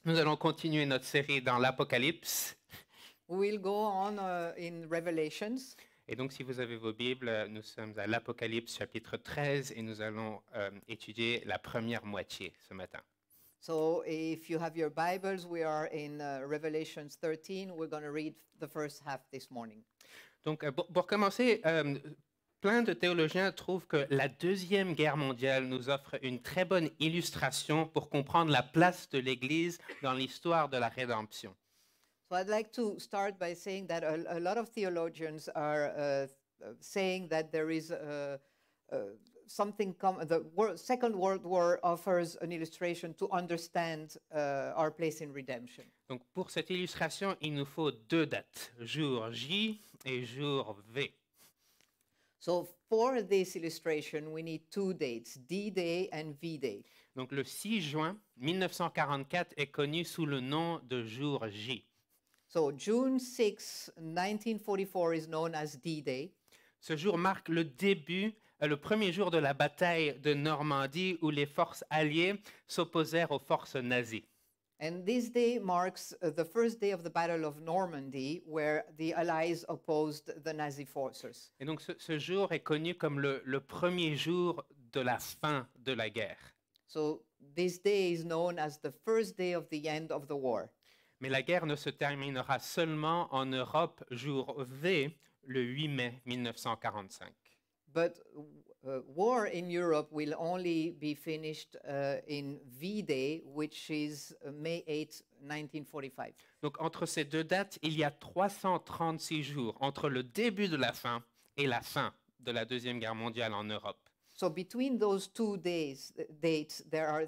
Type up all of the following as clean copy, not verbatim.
Nous allons continuer notre série dans l'Apocalypse. We'll go on in Revelations. Et donc, si vous avez vos Bibles, nous sommes à l'Apocalypse chapitre 13 et nous allons étudier la première moitié ce matin. So if you have your Bibles, we are in Revelations 13. We're going to read the first half this morning. Donc, pour commencer, plein de théologiens trouvent que la Deuxième Guerre mondiale nous offre une très bonne illustration pour comprendre la place de l'Église dans l'histoire de la rédemption. So I'd like to start by saying that a lot of theologians are saying that there is something Second World War offers an illustration to understand our place in redemption. Donc, pour cette illustration, il nous faut deux dates, jour J et jour V. So for this illustration, we need two dates, D-Day and V-Day. Donc, le 6 juin 1944 est connu sous le nom de jour J. So June 6, 1944 is known as D-Day. Ce jour marque le début, le premier jour de la bataille de Normandie où les forces alliées s'opposèrent aux forces nazies. And this day marks the first day of the Battle of Normandy, where the Allies opposed the Nazi forces. Et donc, ce jour est connu comme le premier jour de la fin de la guerre. So this day is known as the first day of the end of the war. Mais la guerre ne se terminera seulement en Europe jour V, le 8 mai 1945. But war in Europe will only be finished in V-Day, which is May 8, 1945. Donc, entre ces deux dates, il y a 336 jours entre le début de la fin et la fin de la Deuxième Guerre mondiale en Europe. So between those two dates, there are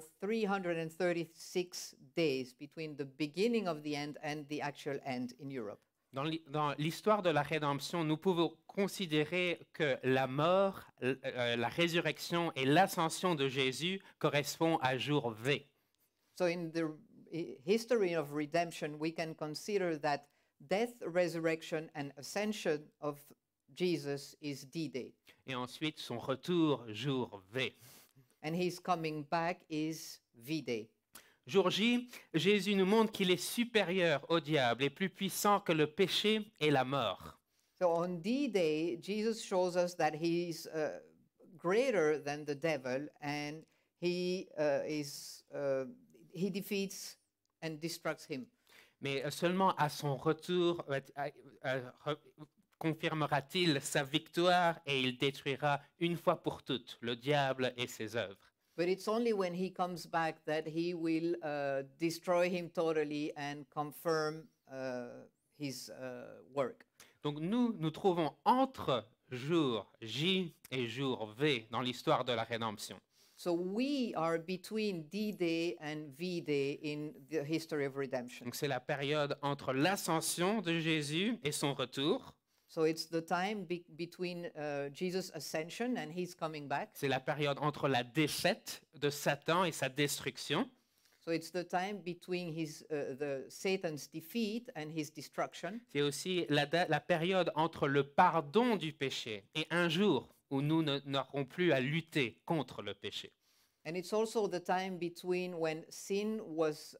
336 days between the beginning of the end and the actual end in Europe. Dans l'histoire de la rédemption, nous pouvons considérer que la mort, la résurrection et l'ascension de Jésus correspondent à jour V. So in the history of redemption, we can consider that death, resurrection, and ascension of Jesus is D-Day. Et ensuite, son retour, jour V. And his coming back is V-Day. Jour J, Jésus nous montre qu'il est supérieur au diable et plus puissant que le péché et la mort. So on D-Day, Jesus shows us that he's greater than the devil, and he defeats and destructs him. Mais seulement à son retour confirmera-t-il sa victoire et il détruira une fois pour toutes le diable et ses œuvres. But it's only when he comes back that he will destroy him totally and confirm his work. Donc nous trouvons entre jour J et jour V dans l'histoire de la rédemption. So we are between D-Day and V-Day in the history of redemption. Donc c'est la période entre l'ascension de Jésus et son retour. So it's the time between Jesus' ascension and his coming back. C'est la période entre la défaite de Satan et sa destruction. So it's the time between Satan's defeat and his destruction. C'est aussi la période entre le pardon du péché et un jour où nous n'aurons plus à lutter contre le péché. And it's also the time between when sin was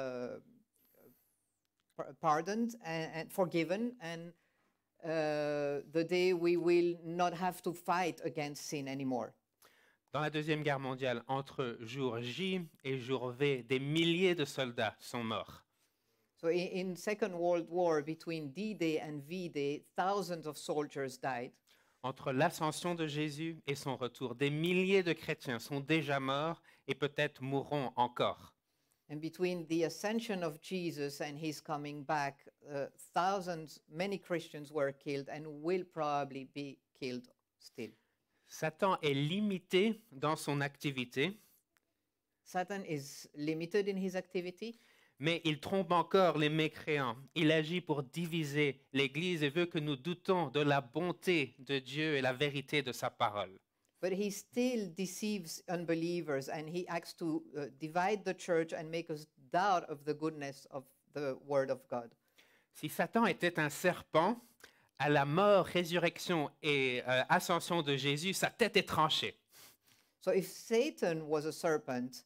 pardoned and forgiven, and the day we will not have to fight against sin anymore. Dans la Deuxième Guerre mondiale, entre jour J et jour V, des milliers de soldats sont morts. So in Second World War, between D-Day and V-Day, thousands of soldiers died. Entre l'ascension de Jésus et son retour, des milliers de chrétiens sont déjà morts et peut-être mourront encore. And between the ascension of Jesus and his coming back, many Christians were killed and will probably be killed still. Satan est limité dans son activité, Satan is limited in his activity, mais il trompe encore les mécréants. Il agit pour diviser l'Église et veut que nous doutons de la bonté de Dieu et la vérité de sa parole. but he still deceives unbelievers, and he acts to divide the church and make us doubt of the goodness of the word of God. Si Satan était un serpent, à la mort, résurrection et ascension de Jésus, sa tête est tranchée. So if Satan was a serpent,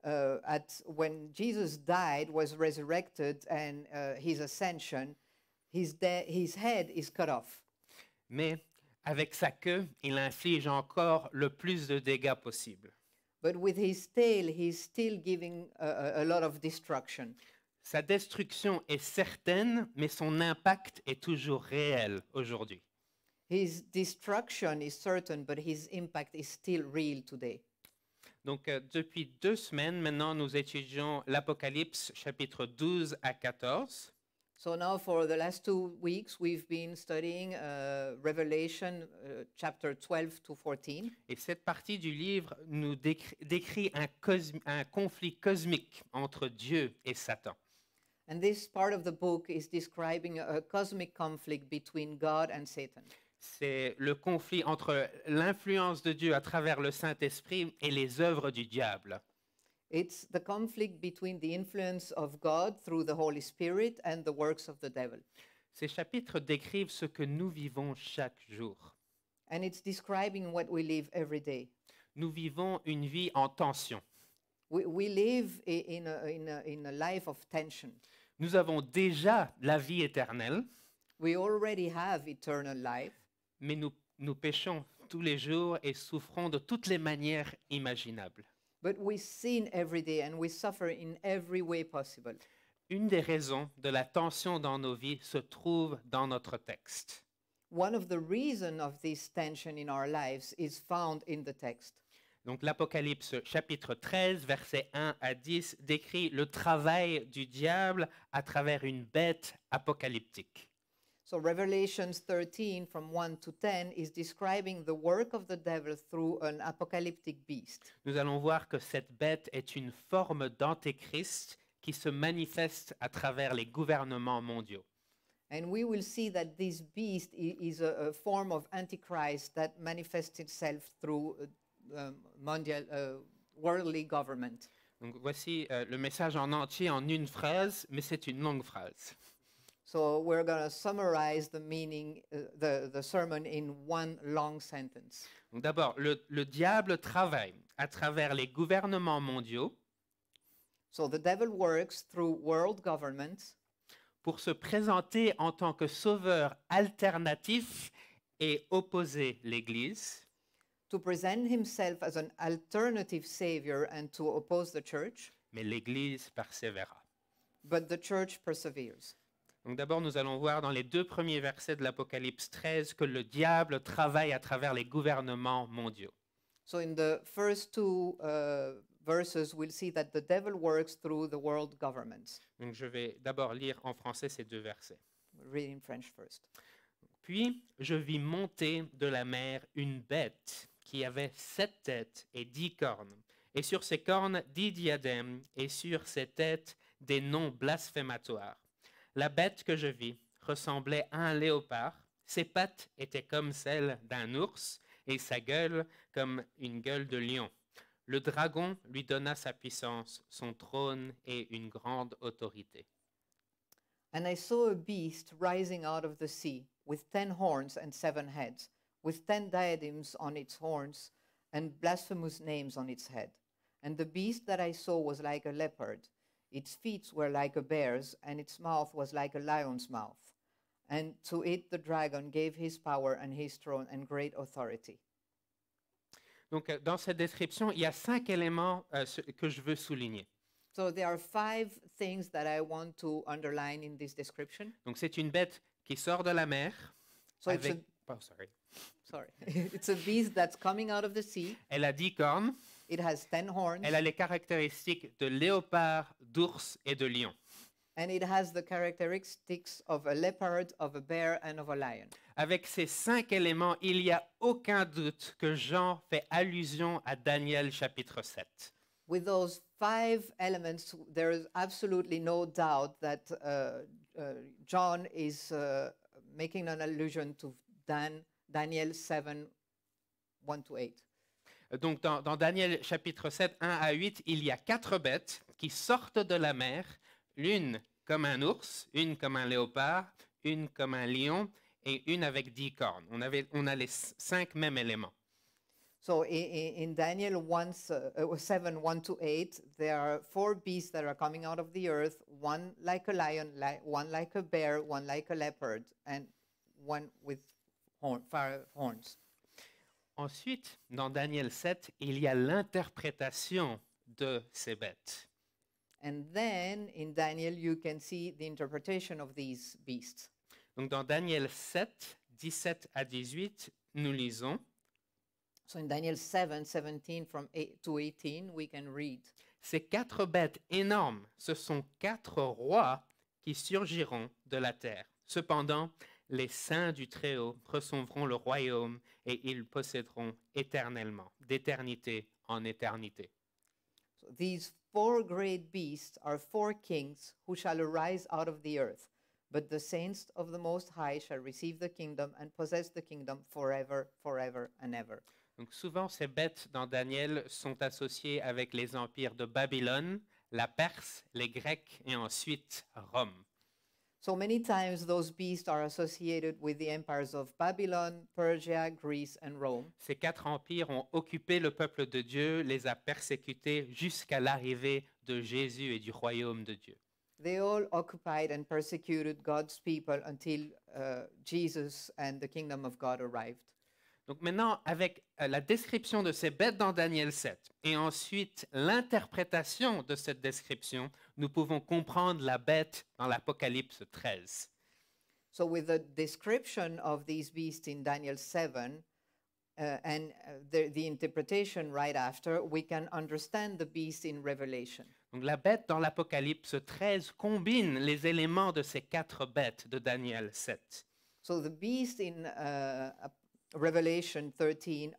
when Jesus died, was resurrected, and his ascension, his head is cut off. Mais avec sa queue, il inflige encore le plus de dégâts possible. But with his tail, he's still giving a lot of destruction. Sa destruction est certaine, mais son impact est toujours réel aujourd'hui. His destruction is certain, but his impact is still real today. Donc, depuis 2 semaines, maintenant, nous étudions l'Apocalypse, chapitre 12 à 14. So now for the last 2 weeks, we've been studying Revelation chapter 12 to 14. Et cette partie du livre nous décrit un conflit cosmique entre Dieu et Satan. And this part of the book is describing a cosmic conflict between God and Satan. C'est le conflit entre l'influence de Dieu à travers le Saint-Esprit et les œuvres du diable. It's the conflict between the influence of God through the Holy Spirit and the works of the devil. Ces chapitres décrivent ce que nous vivons chaque jour. And it's describing what we live every day. Nous vivons une vie en tension. We live in a life of tension. Nous avons déjà la vie éternelle, We already have eternal life, mais nous péchons tous les jours et souffrons de toutes les manières imaginables. but we sin every day and we suffer in every way possible. Une des raisons de la tension dans nos vies se trouve dans notre texte. One of the reasons of this tension in our lives is found in the text. Donc l'Apocalypse chapitre 13, versets 1 à 10 décrit le travail du diable à travers une bête apocalyptique. So Revelations 13 from 1 to 10 is describing the work of the devil through an apocalyptic beast. Nous allons voir que cette bête est une forme d'antéchrist qui se manifeste à travers les gouvernements mondiaux. And we will see that this beast is a form of Antichrist that manifests itself through worldly government. Donc voici le message en entier en une phrase, mais c'est une longue phrase. So we're going to summarize the meaning, the sermon in one long sentence. Donc d'abord, le diable travaille à travers les gouvernements mondiaux So the devil works through world governments pour se présenter en tant que sauveur alternatif et opposer l'Église, to present himself as an alternative savior and to oppose the church, mais l'Église persévéra. but the church perseveres. Donc d'abord, nous allons voir dans les 2 premiers versets de l'Apocalypse 13 que le diable travaille à travers les gouvernements mondiaux. So in the first 2 verses, we'll see that the devil works through the world governments. Donc je vais d'abord lire en français ces 2 versets. We'll read in French first. Puis je vis monter de la mer une bête qui avait 7 têtes et 10 cornes, et sur ses cornes 10 diadèmes, et sur ses têtes des noms blasphématoires. La bête que je vis ressemblait à un léopard, ses pattes étaient comme celles d'un ours, et sa gueule comme une gueule de lion. Le dragon lui donna sa puissance, son trône et une grande autorité. And I saw a beast rising out of the sea, with 10 horns and 7 heads, with 10 diadems on its horns, and blasphemous names on its head. And the beast that I saw was like a leopard. Its feet were like a bear's, and its mouth was like a lion's mouth. And to it the dragon gave his power and his throne and great authority. Donc, dans cette description, il y a 5 éléments que je veux souligner. So there are 5 things that I want to underline in this description. Donc, c'est une bête qui sort de la mer. So it's Avec... Oh, sorry. sorry. It's a beast that's coming out of the sea. Elle a 10 cornes. It has 10 horns. Elle a les caractéristiques de léopard, d'ours et de lion. And it has the characteristics of a leopard, of a bear, and of a lion. Avec ces 5 éléments, il n'y a aucun doute que Jean fait allusion à Daniel chapitre 7. With those 5 elements, there is absolutely no doubt that John is making an allusion to Daniel 7, 1 to 8. Donc, dans Daniel chapitre 7, 1 à 8, il y a 4 bêtes qui sortent de la mer, l'une comme un ours, une comme un léopard, une comme un lion et une avec 10 cornes. On a les 5 mêmes éléments. So in Daniel 7, 1 to 8, there are 4 beasts that are coming out of the earth, one like a lion, one like a bear, one like a leopard, and one with fire horns. Ensuite, dans Daniel 7, il y a l'interprétation de ces bêtes. And then in Daniel, you can see the interpretation of these beasts. Donc dans Daniel 7, 17 à 18, nous lisons: So in Daniel 7, 17 from 8 to 18, we can read. Ces 4 bêtes énormes, ce sont 4 rois qui surgiront de la terre. Cependant, les saints du Très-Haut recevront le royaume et ils posséderont éternellement, d'éternité en éternité. So these 4 great beasts are 4 kings who shall arise out of the earth. But the saints of the Most High shall receive the kingdom and possess the kingdom forever, forever and ever. Donc souvent, ces bêtes dans Daniel sont associées avec les empires de Babylone, la Perse, les Grecs et ensuite Rome. So many times those beasts are associated with the empires of Babylon, Persia, Greece, and Rome. Ces 4 empires ont occupé le peuple de Dieu, les a persécutés jusqu'à l'arrivée de Jésus et du royaume de Dieu. They all occupied and persecuted God's people until Jesus and the kingdom of God arrived. Donc maintenant, avec la description de ces bêtes dans Daniel 7 et ensuite l'interprétation de cette description, nous pouvons comprendre la bête dans l'Apocalypse 13. So with the description of these beasts in Daniel 7 and the interpretation right after, we can understand the beast in Revelation. Donc la bête dans l'Apocalypse 13 combine les éléments de ces 4 bêtes de Daniel 7. So the beast in Revelation 13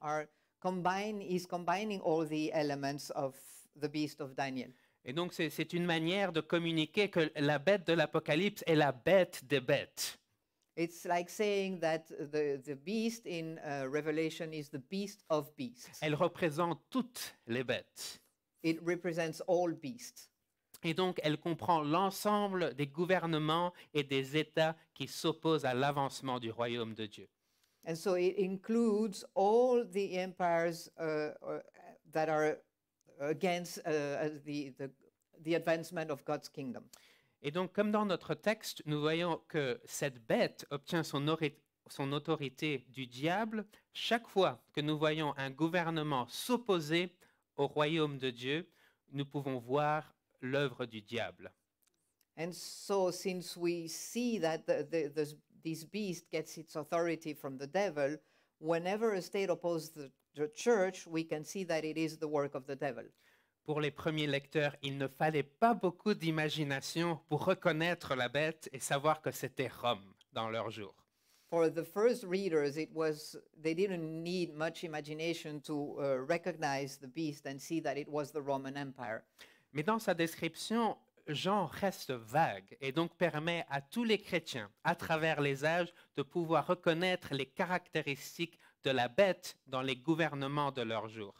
is combining all the elements of the beast of Daniel. Et donc c'est une manière de communiquer que la bête de l'Apocalypse est la bête des bêtes. It's like saying that the beast in Revelation is the beast of beasts. Elle représente toutes les bêtes. It represents all beasts. Et donc, elle comprend l'ensemble des gouvernements et des États qui s'opposent à l'avancement du royaume de Dieu. And so it includes all the empires that are against the advancement of God's kingdom. Et donc, comme dans notre texte, nous voyons que cette bête obtient son autorité du diable chaque fois que nous voyons un gouvernement s'opposer au royaume de Dieu, nous pouvons voir l'œuvre du diable. And so since we see that this beast gets its authority from the devil, whenever a state opposes the church, we can see that it is the work of the devil. Pour les premiers lecteurs, il ne fallait pas beaucoup d'imagination pour reconnaître la bête et savoir que c'était Rome dans leur jour. For the first readers, they didn't need much imagination to recognize the beast and see that it was the Roman Empire. Mais dans sa description, Jean reste vague et donc permet à tous les chrétiens, à travers les âges, de pouvoir reconnaître les caractéristiques de la bête dans les gouvernements de leur jour.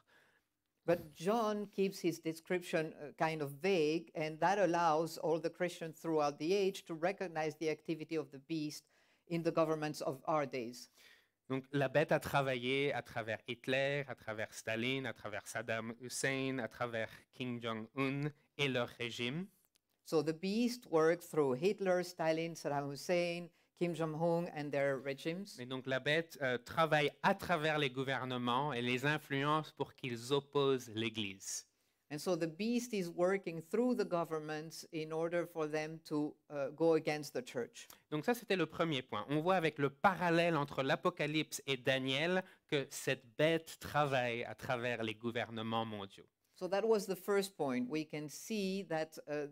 But John keeps his description kind of vague, and that allows all the Christians throughout the age to recognize the activity of the beast in the governments of our days. Donc la bête a travaillé à travers Hitler, à travers Staline, à travers Saddam Hussein, à travers Kim Jong-un et leur régime. So the beast worked through Hitler, Stalin, Saddam Hussein, Kim Jong-un and their regimes. Et donc la bête travaille à travers les gouvernements et les influence pour qu'ils opposent l'Église. And so the beast is working through the governments in order for them to go against the church. Donc ça, c'était le premier point. On voit avec le parallèle entre l'Apocalypse et Daniel que cette bête travaille à travers les gouvernements mondiaux. So that was the first point. We can see that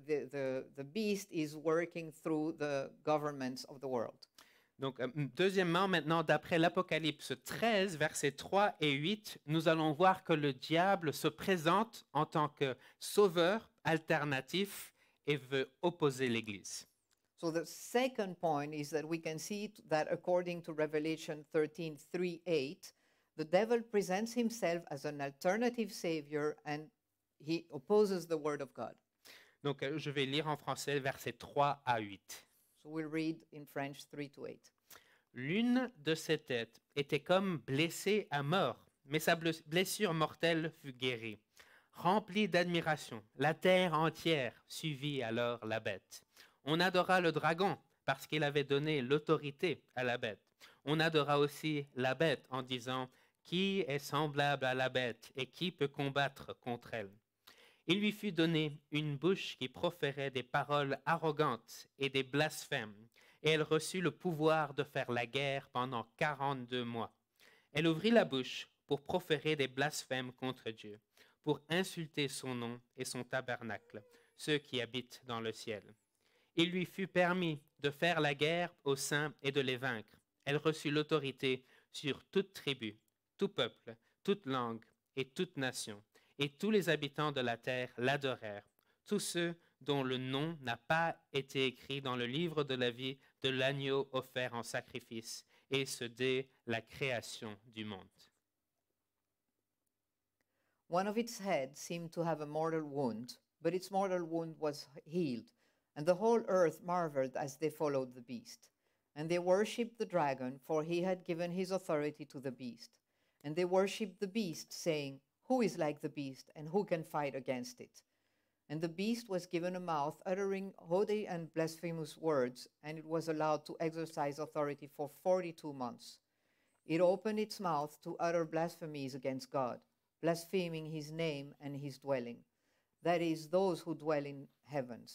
the beast is working through the governments of the world. Donc, deuxièmement, maintenant, d'après l'Apocalypse 13, versets 3 et 8, nous allons voir que le diable se présente en tant que sauveur alternatif et veut opposer l'Église. So the second point is that we can see that according to Revelation 13, 3, 8, the devil presents himself as an alternative savior and he opposes the word of God. Donc, je vais lire en français versets 3 à 8. So we'll read in French 3 to 8. L'une de ses têtes était comme blessée à mort, mais sa blessure mortelle fut guérie. Remplie d'admiration, la terre entière suivit alors la bête. On adora le dragon parce qu'il avait donné l'autorité à la bête. On adora aussi la bête en disant « Qui est semblable à la bête et qui peut combattre contre elle ?» Il lui fut donné une bouche qui proférait des paroles arrogantes et des blasphèmes, et elle reçut le pouvoir de faire la guerre pendant 42 mois. Elle ouvrit la bouche pour proférer des blasphèmes contre Dieu, pour insulter son nom et son tabernacle, ceux qui habitent dans le ciel. Il lui fut permis de faire la guerre aux saints et de les vaincre. Elle reçut l'autorité sur toute tribu, tout peuple, toute langue et toute nation. Et tous les habitants de la terre l'adorèrent, tous ceux dont le nom n'a pas été écrit dans le livre de la vie de l'agneau offert en sacrifice, et ce dès la création du monde. One of its heads seemed to have a mortal wound, but its mortal wound was healed, and the whole earth marveled as they followed the beast. And they worshipped the dragon, for he had given his authority to the beast. And they worshipped the beast, saying, Who is like the beast, and who can fight against it? And the beast was given a mouth uttering haughty and blasphemous words, and it was allowed to exercise authority for 42 months. It opened its mouth to utter blasphemies against God, blaspheming his name and his dwelling, that is, those who dwell in heaven.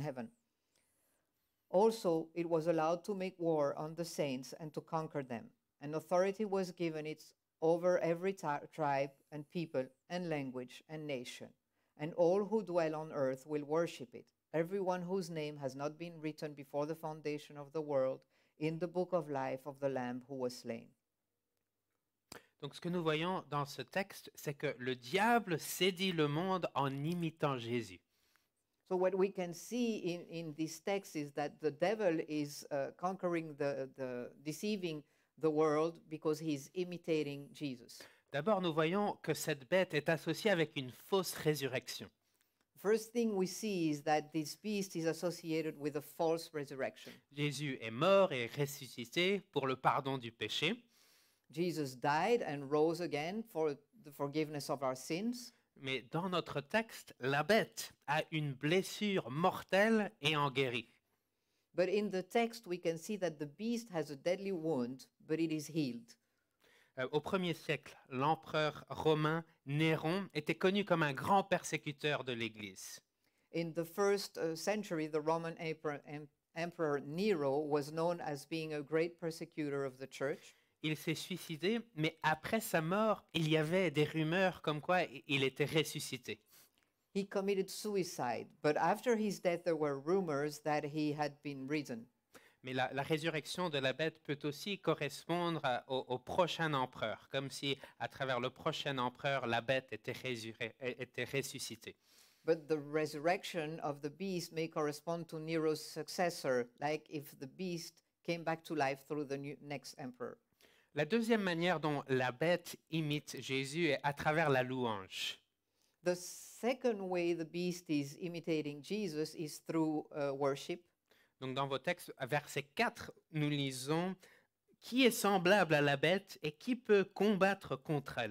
Also, it was allowed to make war on the saints and to conquer them, and authority was given it over every tribe and people and language and nation. And all who dwell on earth will worship it, everyone whose name has not been written before the foundation of the world in the book of life of the Lamb who was slain. Donc ce que nous voyons dans ce texte, c'est que le diable sédit le monde en imitant Jésus. So what we can see in this text is that the devil is conquering deceiving the world because he's imitating Jesus. D'abord, nous voyons que cette bête est associée avec une fausse résurrection. First thing we see is that this beast is associated with a false resurrection. Jésus est mort et ressuscité pour le pardon du péché, Jesus died and rose again for the forgiveness of our sins. mais dans notre texte, la bête a une blessure mortelle et en guérit. But in the text, we can see that the beast has a deadly wound, but it is healed. Au 1er siècle, l'empereur romain Néron était connu comme un grand persécuteur de l'Église. In the first century, the Roman Emperor Nero was known as being a great persecutor of the church. Il s'est suicidé, mais après sa mort, il y avait des rumeurs comme quoi il était ressuscité. He committed suicide, but after his death, there were rumors that he had been risen. Mais la résurrection de la bête peut aussi correspondre au prochain empereur, comme si à travers le prochain empereur, la bête était ressuscitée. But the resurrection of the beast may correspond to Nero's successor, like if the beast came back to life through the next emperor. La deuxième manière dont la bête imite Jésus est à travers la louange. The second way the beast is imitating Jesus is through worship. Donc dans vos textes, verset 4, nous lisons « Qui est semblable à la bête et qui peut combattre contre elle ?»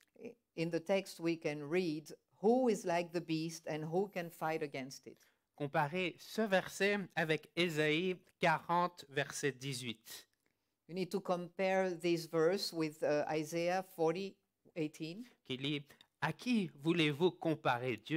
In the text we can read, Who is like the beast and who can fight against it? Comparez ce verset avec Ésaïe 40, verset 18. You need to compare this verse with Isaiah 40:18, Qui lit « À qui voulez-vous comparer Dieu ?»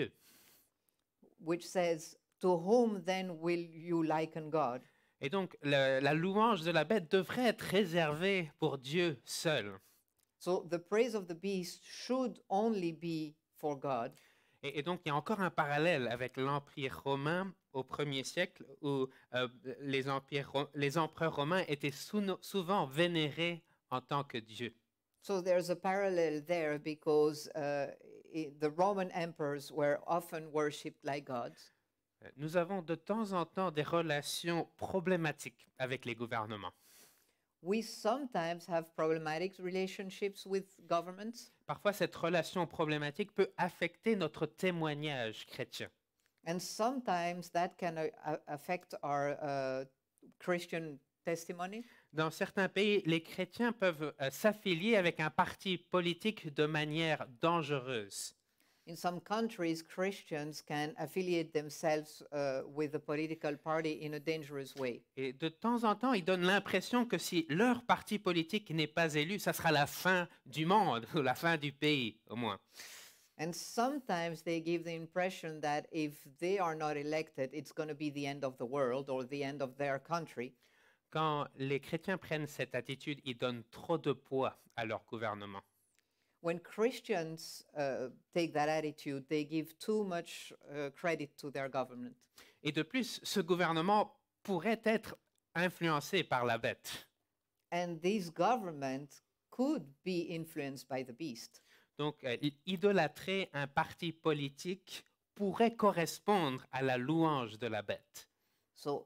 which says, To whom then will you liken God? Et donc, la louange de la bête devrait être réservée pour Dieu seul. So the praise of the beast should only be for God. Et donc, il y a encore un parallèle avec l'Empire romain au 1er siècle où les empereurs romains étaient souvent vénérés en tant que Dieu. So there's a parallel there because the Roman emperors were often worshipped like gods. Nous avons de temps en temps des relations problématiques avec les gouvernements. We sometimes have problematic relationships with governments. Parfois, cette relation problématique peut affecter notre témoignage chrétien. And sometimes that can affect our Christian testimony. Dans certains pays, les chrétiens peuvent s'affilier avec un parti politique de manière dangereuse. In some countries, Christians can affiliate themselves with a political party in a dangerous way. Et de temps en temps, ils donnent l'impression que si leur parti politique n'est pas élu, ça sera la fin du monde, ou la fin du pays, au moins. And sometimes they give the impression that if they are not elected, it's going to be the end of the world or the end of their country. Quand les chrétiens prennent cette attitude, ils donnent trop de poids à leur gouvernement. When Christians take that attitude, they give too much credit to their government. Et de plus, ce gouvernement pourrait être influencé par la bête. And this government could be influenced by the beast. Donc, idolâtrer un parti politique pourrait correspondre à la louange de la bête. So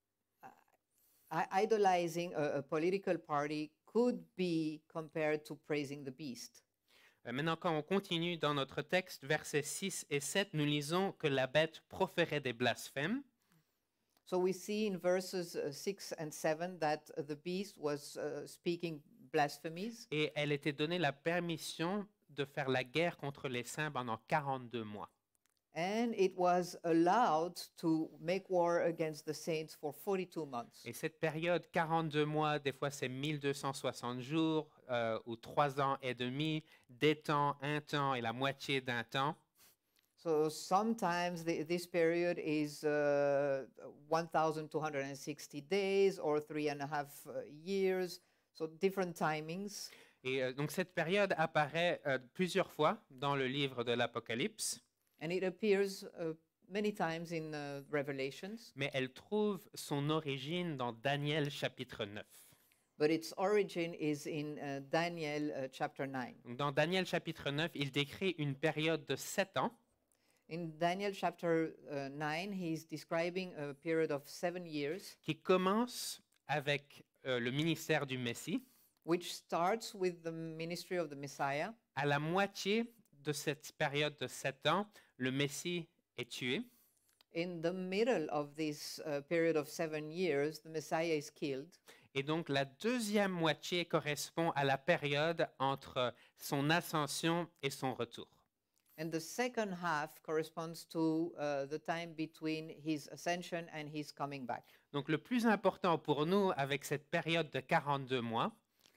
idolizing a political party could be compared to praising the beast. Maintenant, quand on continue dans notre texte, versets 6 et 7, nous lisons que la bête proférait des blasphèmes. So we see in verses 6 and 7 that the beast was speaking blasphemies. Et elle était donnée la permission de faire la guerre contre les saints pendant 42 mois. And it was allowed to make war against the saints for 42 months. Et cette période, 42 mois, des fois c'est 1260 jours ou 3 ans et demi, des temps, un temps et la moitié d'un temps. So sometimes this period is 1,260 days or 3.5 years, so different timings. Et donc cette période apparaît plusieurs fois dans le livre de l'Apocalypse. And it appears many times in Revelations. Mais elle trouve son origine dans Daniel chapitre 9. But its origin is in Daniel chapter 9. Donc, dans Daniel chapitre 9, il décrit une période de 7 ans In Daniel chapter 9, he's describing a period of 7 years, qui commence avec le ministère du Messie. which starts with the ministry of the Messiah. À la moitié de cette période de 7 ans, le Messie est tué. In the middle of this period of 7 years, the Messiah is killed. Et donc la deuxième moitié correspond à la période entre son ascension et son retour. And the second half corresponds to the time between his ascension and his coming back. Donc le plus important pour nous avec cette période de 42 mois,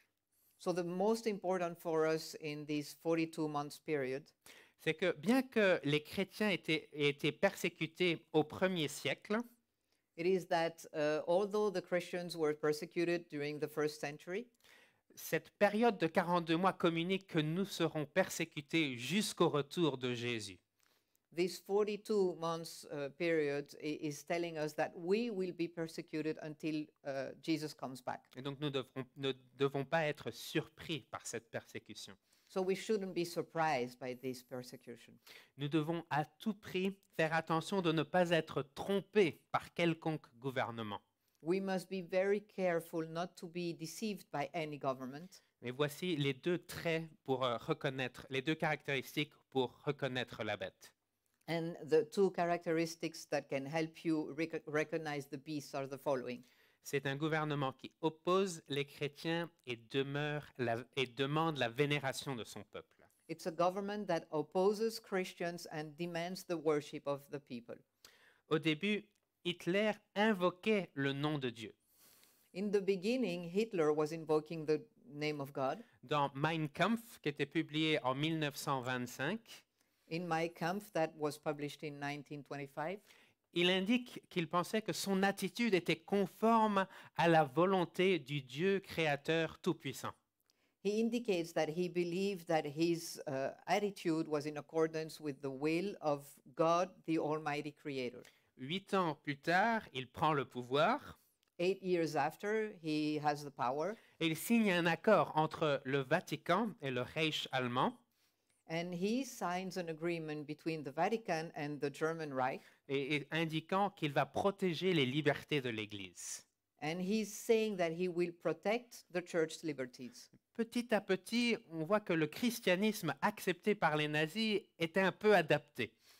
So the most important for us in this 42 months period c'est que bien que les chrétiens aient été persécutés au premier siècle, it is that although the Christians were persecuted during the first century, cette période de 42 mois communique que nous serons persécutés jusqu'au retour de Jésus. this 42 months period is telling us that we will be persecuted until Jesus comes back. Et donc nous ne devons pas être surpris par cette persécution. So we shouldn't be surprised by this persecution. Nous devons à tout prix faire attention de ne pas être trompés par quelconque gouvernement. We must be very careful not to be deceived by any government. Mais voici les deux traits pour reconnaître, les deux caractéristiques pour reconnaître la bête. And the two characteristics that can help you recognize the beast are the following. C'est un gouvernement qui oppose les chrétiens et demande la vénération de son peuple. It's a government that opposes Christians and demands the worship of the people. Au début, Hitler invoquait le nom de Dieu. In the beginning, Hitler was invoking the name of God. Dans Mein Kampf, qui était publié en 1925, In Mein Kampf, that was published in 1925, il indique qu'il pensait que son attitude était conforme à la volonté du Dieu créateur tout-puissant. he indicates that he believed that his attitude was in accordance with the will of God, the Almighty Creator. 8 ans plus tard, il prend le pouvoir 8 years after, he has the power, et il signe un accord entre le Vatican et le Reich allemand and he signs an agreement between the Vatican and the German Reich, et indiquant qu'il va protéger les libertés de l'Église. and he's saying that he will protect the church's liberties. Petit à petit, on voit que le christianisme accepté par les nazis était un peu adapté.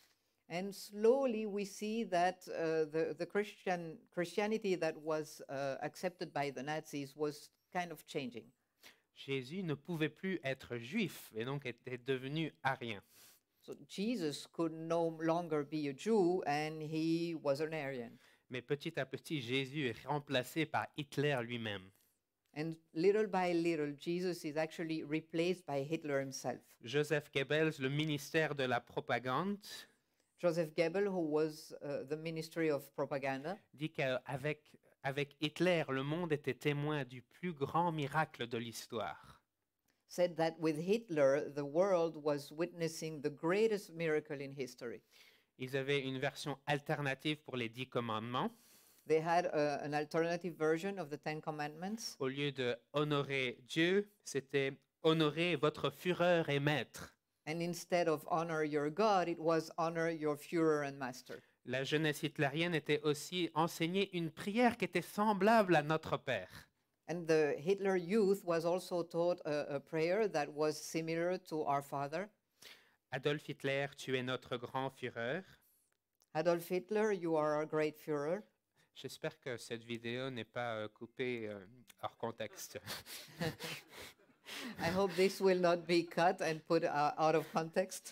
And slowly we see that the Christianity that was accepted by the Nazis was kind of changing. Jésus ne pouvait plus être juif et donc était devenu arien. So Jesus could no longer be a Jew and he was an Aryan. Mais petit à petit, Jésus est remplacé par Hitler lui-même. And little by little, Jesus is actually replaced by Hitler himself. Joseph Goebbels, le ministère de la propagande, Joseph Goebbels, who was the Ministry of Propaganda, dit qu'avec Hitler, le monde était témoin du plus grand miracle de l'histoire. said that with Hitler, the world was witnessing the greatest miracle in history. Ils avaient une version alternative pour les 10 commandements. They had an alternative version of the Ten Commandments. Au lieu de honorer Dieu, c'était honorer votre Führer et maître. And instead of honor your God, it was honor your Führer and master. La jeunesse hitlérienne était aussi enseignée une prière qui était semblable à notre Père. And the Hitler youth was also taught a prayer that was similar to Our Father. Adolf Hitler, tu es notre grand Führer. Adolf Hitler, you are our great Führer. J'espère que cette vidéo n'est pas coupée hors contexte. I hope this will not be cut and put out of context.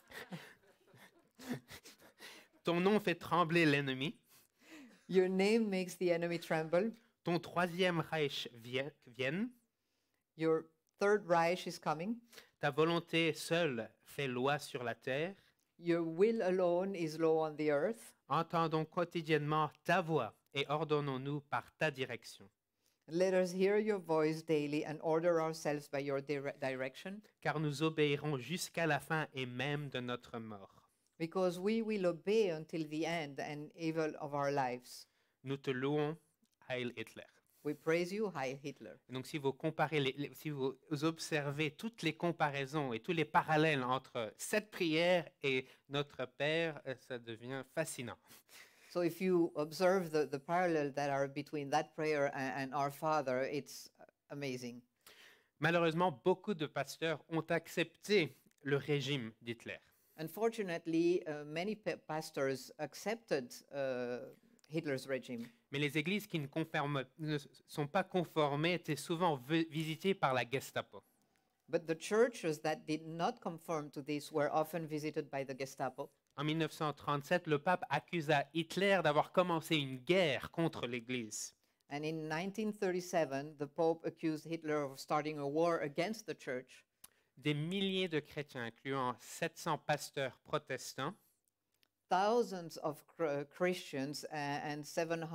Ton nom fait trembler l'ennemi. Your name makes the enemy tremble. Ton troisième Reich vienne. Your third Reich is coming. Ta volonté seule fait loi sur la terre. Your will alone is law on the earth. Entendons quotidiennement ta voix et ordonnons-nous par ta direction. Let us hear your voice daily and order ourselves by your direction, Car nous obéirons jusqu'à la fin et même de notre mort. because we will obey until the end and even of our lives. Nous te louons, Heil Hitler. We praise you, Heil Hitler. Et donc si vous comparez, si vous observez toutes les comparaisons et tous les parallèles entre cette prière et notre Père, ça devient fascinant. So if you observe the parallel that are between that prayer and Our Father, it's amazing. Malheureusement, beaucoup de pasteurs ont accepté le régime d'Hitler. Unfortunately, many pastors accepted Hitler's regime. Mais les églises qui ne sont pas conformées étaient souvent visitées par la Gestapo. But the churches that did not conform to this were often visited by the Gestapo. En 1937, le pape accusa Hitler d'avoir commencé une guerre contre l'Église. And in 1937, the Pope accused Hitler of starting a war against the church. Des milliers de chrétiens, incluant 700 pasteurs protestants, Thousands of Christians and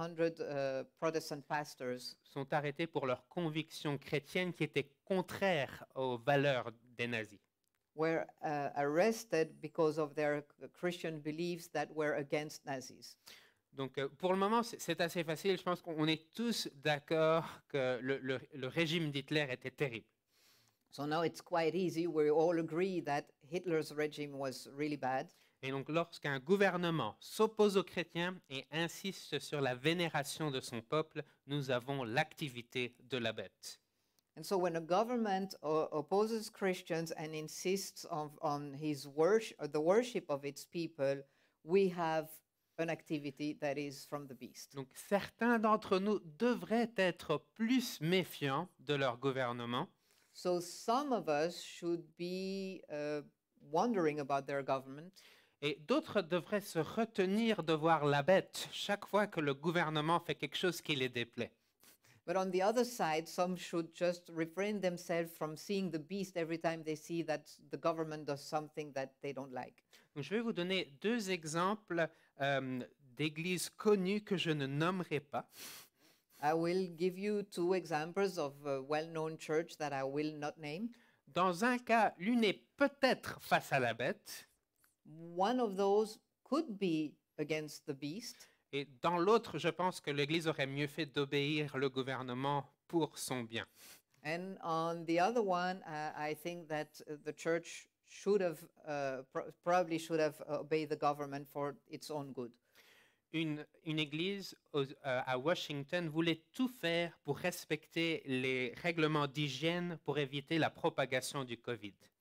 700 Protestant pastors sont arrêtés pour leurs convictions chrétiennes qui étaient contraires aux valeurs des nazis. were arrested because of their Christian beliefs that were against Nazis. Donc, pour le moment, c'est assez facile. Je pense qu'on est tous d'accord que le régime d'Hitler était terrible. So now it's quite easy. We all agree that Hitler's regime was really bad. Et donc, lorsqu'un gouvernement s'oppose aux chrétiens et insiste sur la vénération de son peuple, nous avons l'activité de la bête. And so when a government opposes Christians and insists on his worship, the worship of its people, we have an activity that is from the beast. Donc, certains d'entre nous devraient être plus méfiants de leur gouvernement. So some of us should be wondering about their government. Et d'autres devraient se retenir de voir la bête chaque fois que le gouvernement fait quelque chose qui les déplaît. But on the other side, some should just refrain themselves from seeing the beast every time they see that the government does something that they don't like. Donc, je vais vous donner deux exemples d'églises connues que je ne nommerai pas. I will give you two examples of a well-known church that I will not name. Dans un cas, l'une est peut-être face à la bête, One of those could be against the beast, et dans l'autre, je pense que l'Église aurait mieux fait d'obéir le gouvernement pour son bien. and on the other one, I think that the church should have probably should have obeyed the government for its own good. Une église à Washington voulait tout faire pour respecter les règlements d'hygiène pour éviter la propagation du Covid.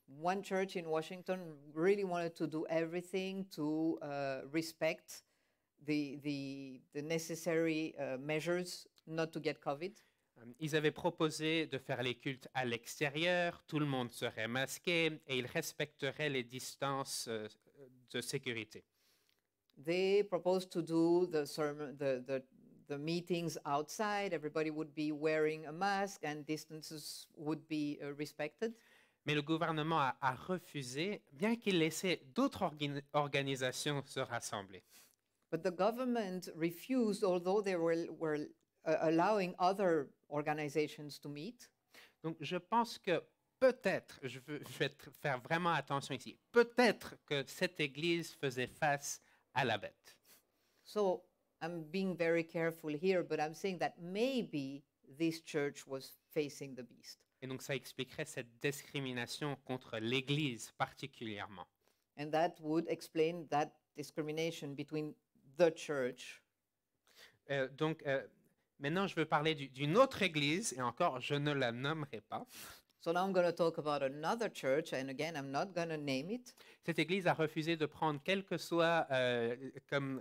one church in Washington really wanted to do everything to respect the necessary measures not to get COVID. Ils avaient proposé de faire les cultes à l'extérieur, tout le monde serait masqué et ils respecteraient les distances de sécurité. They proposed to do the sermon, the meetings outside. Everybody would be wearing a mask and distances would be respected. Mais le gouvernement a refusé, bien qu'il laissait d'autres organisations se rassembler. But the government refused, although they were allowing other organizations to meet. Donc je pense que peut-être, je vais faire vraiment attention ici, peut-être que cette Église faisait face à la bête. So I'm being very careful here, but I'm saying that maybe this church was facing the beast. Et donc ça expliquerait cette discrimination contre l'Église particulièrement. And that would explain that discrimination between the church. Donc maintenant, je veux parler d'une autre Église, et encore, je ne la nommerai pas. So now I'm going to talk about another church, and again, I'm not going to name it. Cette Église a refusé de prendre quelle que soit comme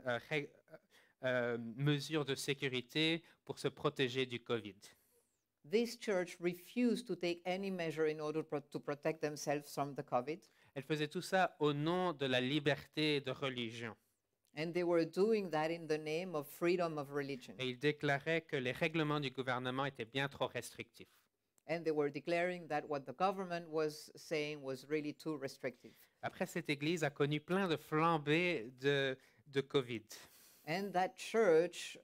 mesure de sécurité pour se protéger du COVID. This church refused to take any measure in order to protect themselves from the COVID. Elle faisait tout ça au nom de la liberté de religion. And they were doing that in the name of freedom of religion. Et ils déclaraient que les règlements du gouvernement étaient bien trop restrictifs. And they were declaring that what the government was saying was really too restrictive. Après, cette Église a connu plein de flambées de COVID. And that church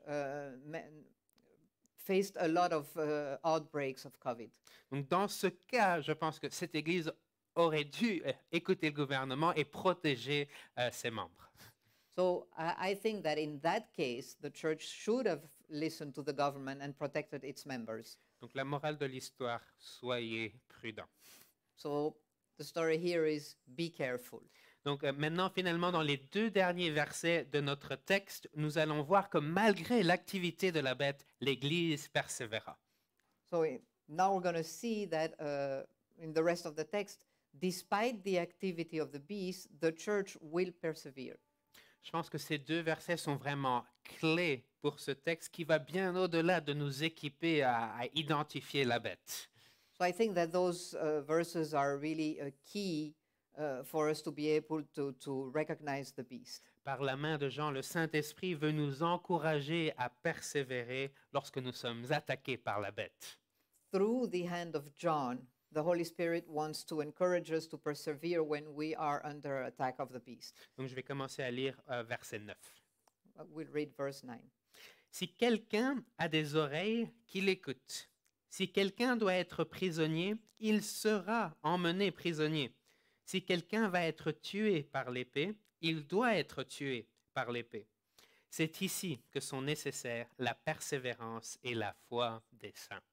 faced a lot of outbreaks of COVID. Donc, dans ce cas, je pense que cette Église aurait dû écouter le gouvernement et protéger ses membres. So I think that in that case, the church should have listened to the government and protected its members. Donc, la morale de l'histoire, soyez prudents. So the story here is be careful. Donc, maintenant, finalement, dans les 2 derniers versets de notre texte, nous allons voir que malgré l'activité de la bête, l'Église persévéra. So now we're going to see that in the rest of the text, despite the activity of the beast, the church will persevere. Je pense que ces 2 versets sont vraiment clés pour ce texte qui va bien au-delà de nous équiper à identifier la bête. So I think that those verses are really key for us to be able to recognize the beast. Par la main de Jean, le Saint-Esprit veut nous encourager à persévérer lorsque nous sommes attaqués par la bête. Through the hand of John, the Holy Spirit wants to encourage us to persevere when we are under attack of the beast. Donc je vais commencer à lire verset 9. We'll read verse 9. Si quelqu'un a des oreilles, qu'il écoute. Si quelqu'un doit être prisonnier, il sera emmené prisonnier. Si quelqu'un va être tué par l'épée, il doit être tué par l'épée. C'est ici que sont nécessaires la persévérance et la foi des saints.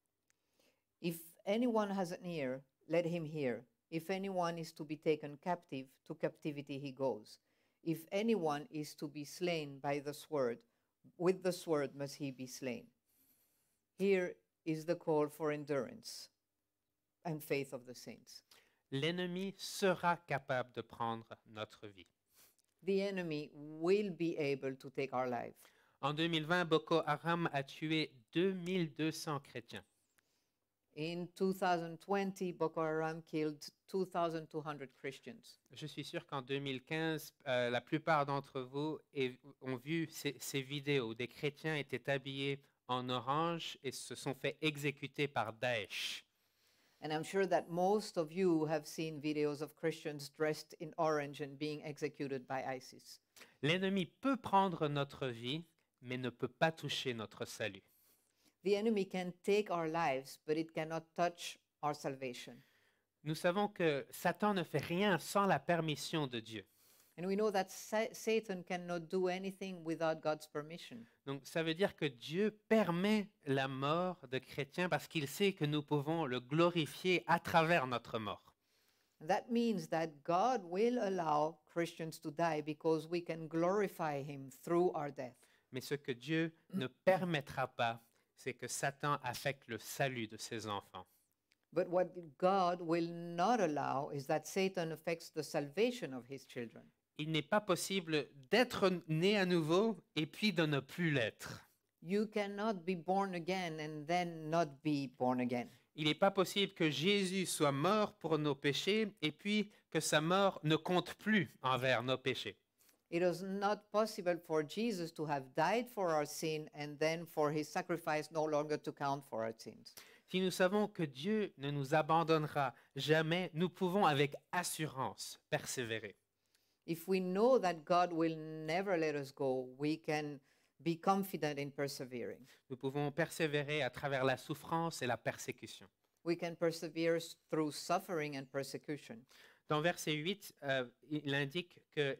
If anyone has an ear, let him hear. If anyone is to be taken captive, to captivity he goes. If anyone is to be slain by the sword, with the sword must he be slain. Here is the call for endurance and faith of the saints. L'ennemi sera capable de prendre notre vie. The enemy will be able to take our life. En 2020, Boko Haram a tué 2200 chrétiens. In 2020, Boko Haram killed 2,200 Christians. Je suis sûr qu'en 2015, la plupart d'entre vous ont vu ces vidéos où des chrétiens étaient habillés en orange et se sont fait exécuter par Daesh. And I'm sure that most of you have seen videos of Christians dressed in orange and being executed by ISIS. L'ennemi peut prendre notre vie, mais ne peut pas toucher notre salut. The enemy can take our lives, but it cannot touch our salvation. Nous savons que Satan ne fait rien sans la permission de Dieu. And we know that Satan cannot do anything without God's permission. Donc ça veut dire que Dieu permet la mort de chrétiens parce qu'il sait que nous pouvons le glorifier à travers notre mort. That means that God will allow Christians to die because we can glorify him through our death. Mais ce que Dieu ne permettra pas, c'est que Satan affecte le salut de ses enfants. But what God will not allow is that Satan affects the salvation of his children. Il n'est pas possible d'être né à nouveau et puis de ne plus l'être. You cannot be born again and then not be born again. Il n'est pas possible que Jésus soit mort pour nos péchés et puis que sa mort ne compte plus envers nos péchés. It is not possible for Jesus to have died for our sin and then for his sacrifice no longer to count for our sins. Si nous savons que Dieu ne nous abandonnera jamais, nous pouvons avec assurance persévérer. If we know that God will never let us go, we can be confident in persevering. Nous pouvons persévérer à travers la souffrance et la persécution. We can persevere through suffering and persecution. Dans verset 8, il indique que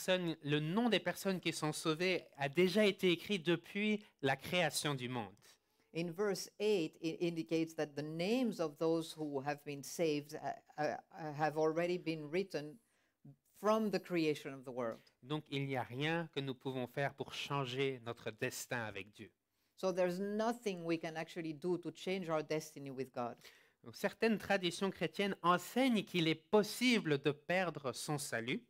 le nom des personnes qui sont sauvées a déjà été écrit depuis la création du monde. In verse 8, it indicates that the names of those who have been saved have already been written from the creation of the world. Donc, il n'y a rien que nous pouvons faire pour changer notre destin avec Dieu. So there's nothing we can actually do to change our destiny with God. Donc, certaines traditions chrétiennes enseignent qu'il est possible de perdre son salut,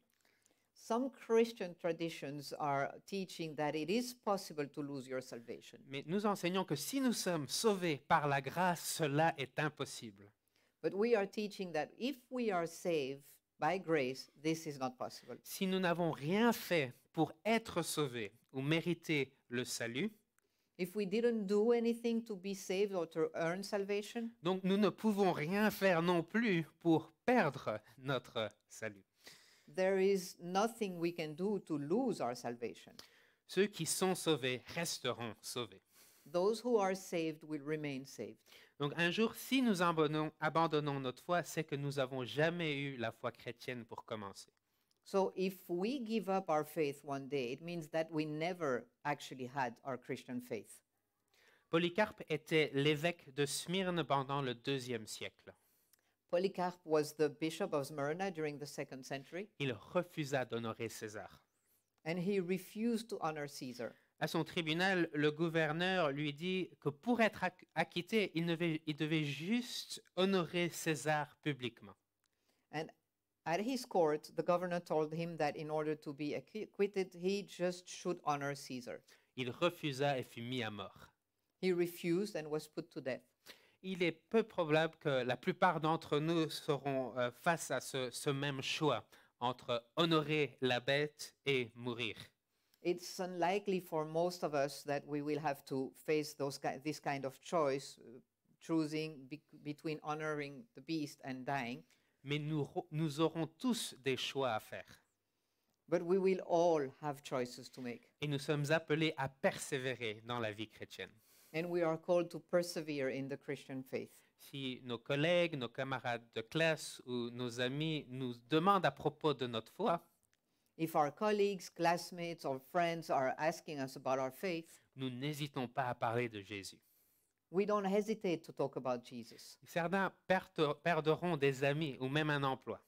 Some Christian traditions are teaching that it is possible to lose your salvation. mais nous enseignons que si nous sommes sauvés par la grâce, cela est impossible. But we are teaching that if we are saved by grace, this is not possible. Si nous n'avons rien fait pour être sauvés ou mériter le salut, If we didn't do anything to be saved or to earn salvation, donc nous ne pouvons rien faire non plus pour perdre notre salut. there is nothing we can do to lose our salvation. Ceux qui sont sauvés resteront sauvés. Those who are saved will remain saved. Donc un jour, si nous abandonnons notre foi, c'est que nous n'avons jamais eu la foi chrétienne pour commencer. So if we give up our faith one day, it means that we never actually had our Christian faith. Polycarpe était l'évêque de Smyrne pendant le IIe siècle. Polycarp was the bishop of Smyrna during the 2nd century, Il refusa d'honorer César. and he refused to honor Caesar. À son tribunal, le gouverneur lui dit que pour être acquitté, il devait juste honorer César publiquement. And at his court, the governor told him that in order to be acquitted, he just should honor Caesar. Il refusa et fut mis à mort. He refused and was put to death. Il est peu probable que la plupart d'entre nous seront face à ce même choix entre honorer la bête et mourir. It's unlikely for most of us that we will have to face this kind of choice, choosing between honoring the beast and dying. Mais nous aurons tous des choix à faire. But we will all have choices to make. Et nous sommes appelés à persévérer dans la vie chrétienne. And we are called to persevere in the Christian faith. Si nos collègues, nos camarades de classe ou nos amis nous demandent à propos de notre foi, If our colleagues, classmates, or friends are asking us about our faith, nous n'hésitons pas à parler de Jésus. we don't hesitate to talk about Jesus. Certains perdront des amis ou même un emploi.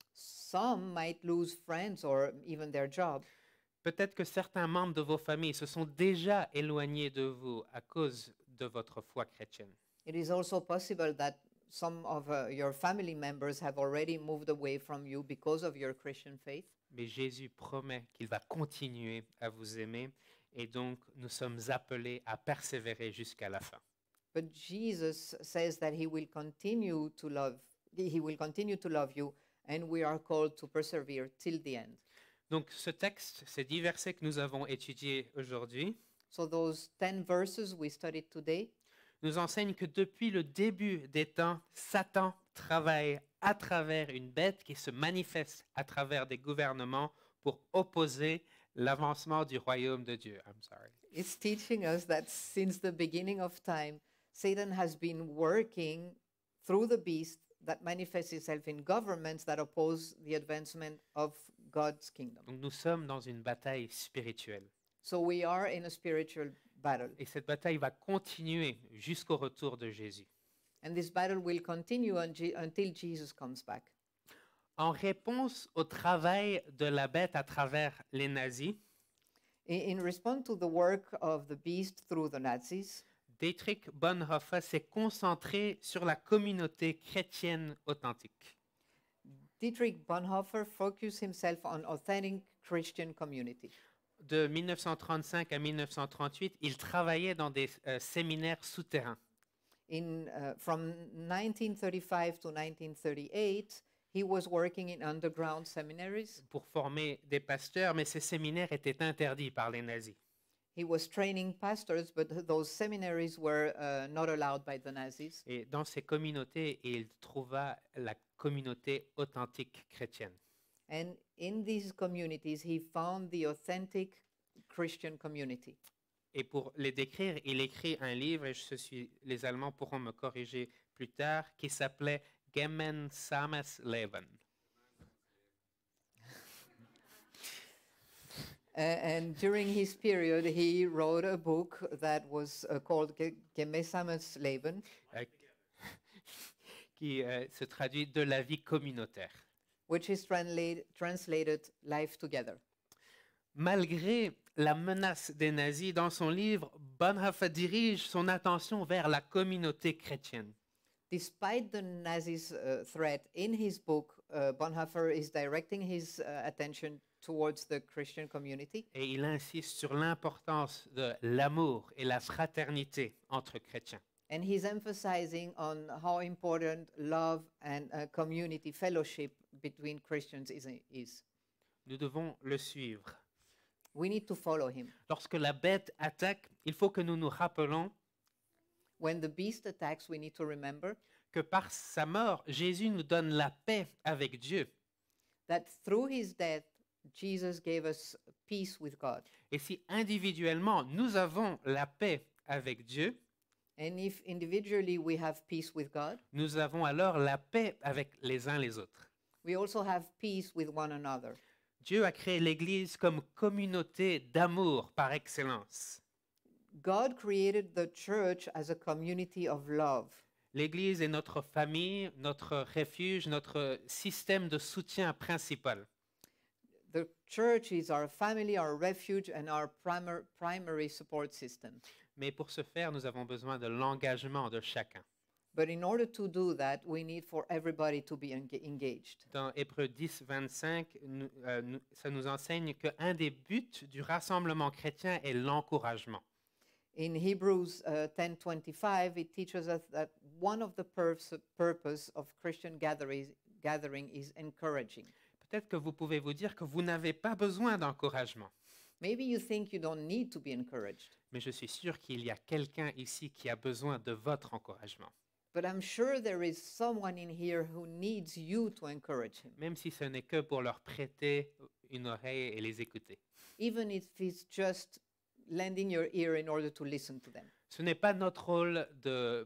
Some might lose friends or even their job. Peut-être que certains membres de vos familles se sont déjà éloignés de vous à cause de votre foi chrétienne. It is also possible that some of your family members have already moved away from you because of your Christian faith. Mais Jésus promet qu'il va continuer à vous aimer et donc nous sommes appelés à persévérer jusqu'à la fin. But Jesus says that he will continue to love you, and we are called to persevere till the end. Donc ce texte, ces 10 versets que nous avons étudiés aujourd'hui, So those 10 verses we studied today nous enseignent que depuis le début des temps, Satan travaille à travers une bête qui se manifeste à travers des gouvernements pour opposer l'avancement du royaume de Dieu. I'm sorry. It's teaching us that since the beginning of time, Satan has been working through the beast that manifests itself in governments that oppose the advancement of God's kingdom. Donc nous sommes dans une bataille spirituelle. So we are in a spiritual battle, Et cette bataille va continuer jusqu'au retour de Jésus. and this battle will continue until Jesus comes back. En réponse au travail de la bête à travers les nazis, In response to the work of the beast through the Nazis, Dietrich Bonhoeffer s'est concentré sur la communauté chrétienne authentique. Dietrich Bonhoeffer focused himself on authentic Christian community. De 1935 à 1938, il travaillait dans des séminaires souterrains. From 1935 to 1938, he was working in underground seminaries. Pour former des pasteurs, mais ces séminaires étaient interdits par les nazis. He was training pastors, but those seminaries were not allowed by the Nazis. Et dans ces communautés, il trouva la communauté authentique chrétienne. And in these communities, he found the authentic Christian community. Et pour les décrire, il écrit un livre, et les Allemands pourront me corriger plus tard, qui s'appelait Gemeinsames Leben. And during his period, he wrote a book that was called Gemeinsames Leben, qui se traduit de la vie communautaire. which is translated Life Together. Malgré la menace des nazis, dans son livre, Bonhoeffer dirige son attention vers la communauté chrétienne. Despite the Nazis' threat, in his book, Bonhoeffer is directing his attention towards the Christian community. Et il insiste sur l'importance de l'amour et la fraternité entre chrétiens. And he's emphasizing on how important love and community fellowship between Christians is. Nous devons le suivre. We need to follow him. Lorsque la bête attaque, il faut que nous nous rappelons When the beast attacks, we need to remember que par sa mort, Jésus nous donne la paix avec Dieu. that through his death, Jesus gave us peace with God. Et si individuellement, nous avons la paix avec Dieu, And if individually we have peace with God, nous avons alors la paix avec les uns les autres. we also have peace with one another. Dieu a créé l'Église comme communauté d'amour par excellence. God created the church as a community of love. L'Église est notre famille, notre refuge, notre système de soutien principal. The church is our family, our refuge, and our primary support system. Mais pour ce faire, nous avons besoin de l'engagement de chacun. But in order to do that, we need for everybody to be engaged. Dans Hébreux 10, 25, ça nous enseigne qu'un des buts du rassemblement chrétien est l'encouragement. In Hebrews 10:25, it teaches us that one of the purpose of Christian gathering is encouraging. Peut-être que vous pouvez vous dire que vous n'avez pas besoin d'encouragement. Maybe you think you don't need to be encouraged, Mais je suis sûr qu'il y a quelqu'un ici qui a besoin de votre encouragement. but I'm sure there is someone in here who needs you to encourage him, Même si ce n'est que pour leur prêter une oreille et les écouter. even if it's just lending your ear in order to listen to them. Ce n'est pas notre rôle de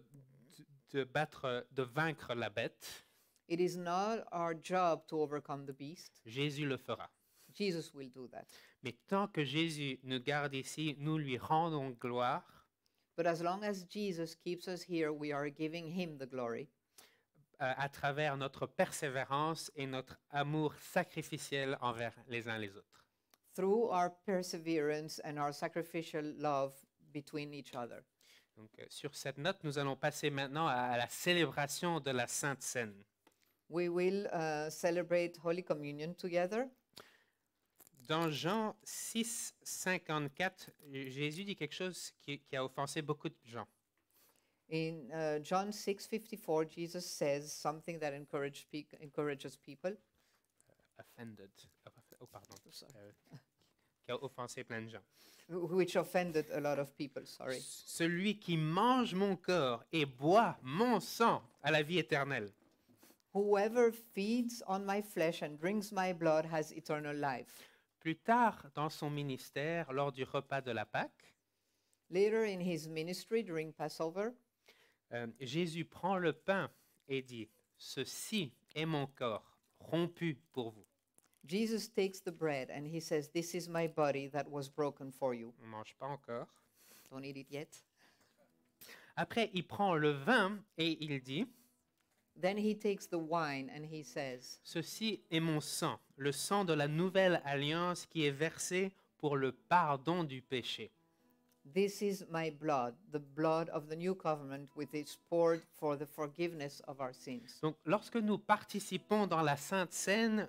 vaincre la bête. It is not our job to overcome the beast. Jésus le fera. Jesus will do that. Mais tant que Jésus nous garde ici, nous lui rendons gloire But as long as Jesus keeps us here, we are giving him the glory à travers notre persévérance et notre amour sacrificiel envers les uns les autres. through our perseverance and our sacrificial love between each other. Donc, sur cette note, nous allons passer maintenant à la célébration de la Sainte Seine. We will celebrate Holy Communion together. Dans Jean 6, 54, Jésus dit quelque chose qui a offensé beaucoup de gens. In John 6:54, Jesus says something that encourages people. Offended. Oh, pardon. Sorry. Qui a offensé plein de gens. Which offended a lot of people, sorry. Celui qui mange mon corps et boit mon sang a la vie éternelle. Whoever feeds on my flesh and drinks my blood has eternal life. Plus tard dans son ministère, lors du repas de la Pâque, Later in his ministry during Passover, Jésus prend le pain et dit « Ceci est mon corps, rompu pour vous. Jesus takes the bread and he says, "This is my body that was broken for you." » On ne mange pas encore. Don't eat it yet. Après, il prend le vin et il dit Then he takes the wine and he says, « Ceci est mon sang, le sang de la nouvelle alliance qui est versé pour le pardon du péché. This is my blood, the blood of the new covenant, which is poured for the forgiveness of our sins. Donc, lorsque nous participons dans la Sainte Seine,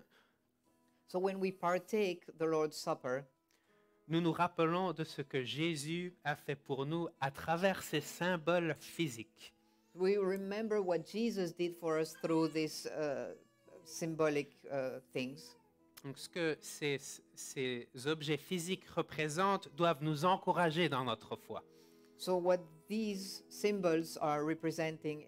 So when we partake the Lord's Supper, nous nous rappelons de ce que Jésus a fait pour nous à travers ces symboles physiques. we remember what Jesus did for us through these symbolic things. Donc, ce que ces objets physiques représentent doivent nous encourager dans notre foi. So what these symbols are representing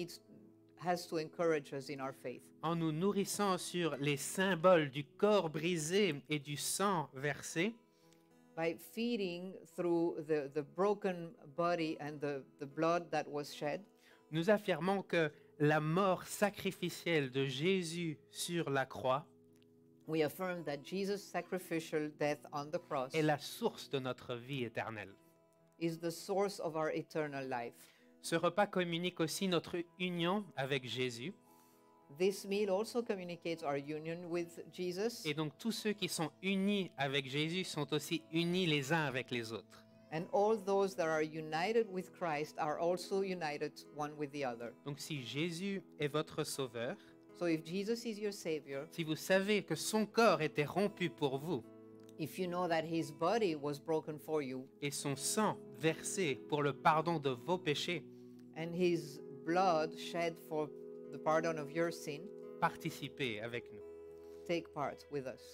has to encourage us in our faith. En nous nourrissant sur les symboles du corps brisé et du sang versé, By feeding through the broken body and the blood that was shed, nous affirmons que la mort sacrificielle de Jésus sur la croix we affirm that Jesus' sacrificial death on the cross est la source de notre vie éternelle. is the source of our eternal life. Ce repas communique aussi notre union avec Jésus. This meal also communicates our union with Jesus, Et donc tous ceux qui sont unis avec Jésus sont aussi unis les uns avec les autres. and all those that are united with Christ are also united one with the other. Donc si Jésus est votre sauveur, So if Jesus is your Savior, si vous savez que son corps était rompu pour vous if you know that His body was broken for you et son sang versé pour le pardon de vos péchés, and His blood shed for the pardon of your sin, participez avec nous. take part with us.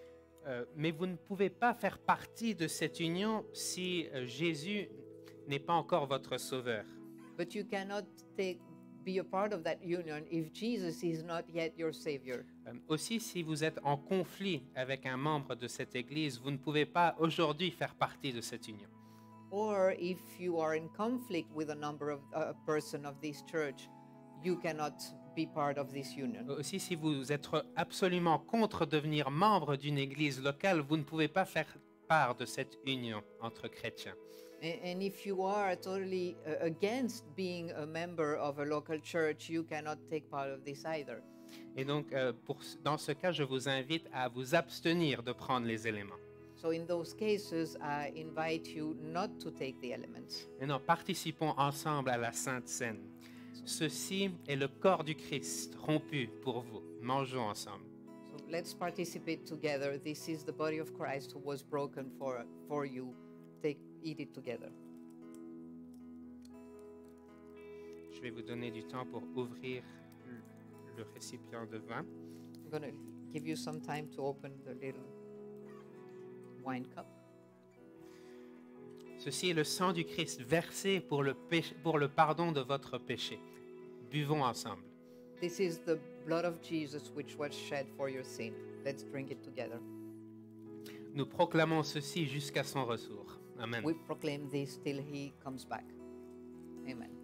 Mais vous ne pouvez pas faire partie de cette union si Jésus n'est pas encore votre sauveur. But you cannot be a part of that union if Jesus is not yet your Savior. Aussi, si vous êtes en conflit avec un membre de cette Église, vous ne pouvez pas aujourd'hui faire partie de cette union. Or if you are in conflict with a person of this church, you cannot be part of this union. Aussi, si vous êtes absolument contre devenir membre d'une Église locale, vous ne pouvez pas faire part de cette union entre chrétiens. And if you are totally against being a member of a local church, you cannot take part of this either. Et donc, dans ce cas, je vous invite à vous abstenir de prendre les éléments. So in those cases, I invite you not to take the elements. Maintenant, participons ensemble à la Sainte Seine. Ceci est le corps du Christ rompu pour vous. Mangeons ensemble. So let's participate together. This is the body of Christ who was broken for you. Eat it together. Je vais vous donner du temps pour ouvrir le récipient de vin. I'm going to give you some time to open the little wine cup. Ceci est le sang du Christ versé pour le pardon de votre péché. Buvons ensemble. This is the blood of Jesus which was shed for your sin. Let's drink it together. Nous proclamons ceci jusqu'à son retour. Amen. We proclaim this till He comes back. Amen.